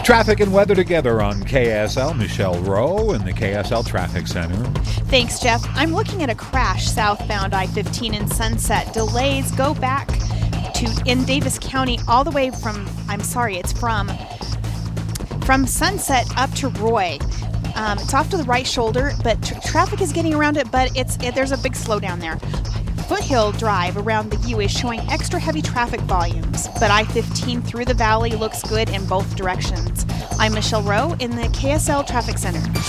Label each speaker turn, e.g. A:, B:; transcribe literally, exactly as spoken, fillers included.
A: Traffic and weather together on K S L. Michelle Rowe in the K S L Traffic Center.
B: Thanks, Jeff. I'm looking at a crash southbound I fifteen in Sunset. Delays go back to in Davis County all the way from, I'm sorry, it's from, from Sunset up to Roy. Um, it's off to the right shoulder, but tr- traffic is getting around it, but it's it, there's a big slowdown there. Foothill Drive around the U is showing extra heavy traffic volumes, but I fifteen through the valley looks good in both directions. I'm Michelle Rowe in the K S L Traffic Center.